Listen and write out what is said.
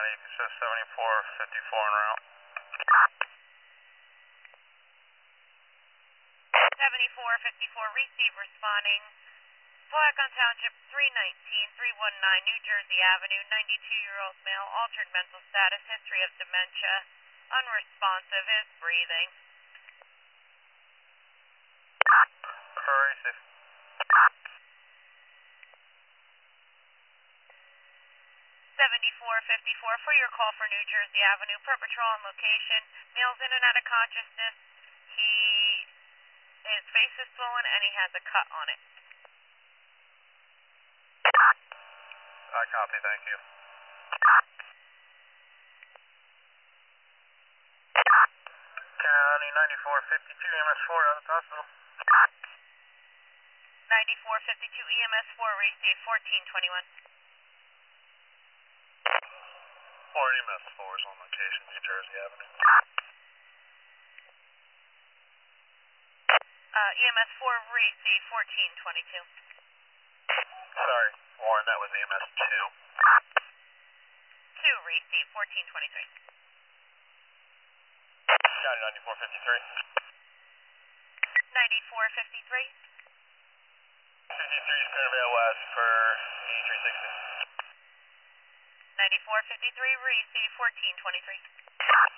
County, you can show 7454 en route. 7454, receive responding. Flag on Township 319, New Jersey Avenue, 92-year-old male, altered mental status, history of dementia, unresponsive, is breathing. Receive. 7454, for your call for New Jersey Avenue, per patrol on location, male's in and out of consciousness, his face is swollen and he has a cut on it. I copy, thank you. County 9452, EMS 4 out of the hospital. 9452, EMS 4, receive 1421. 4 EMS 4 is on location, New Jersey Avenue. EMS 4, receive 1422. Sorry, Warren, that was EMS 2. 2, receive 1423. County 9453. 9453. 53 is Clearvale West for 8360. 9453, receive 1423.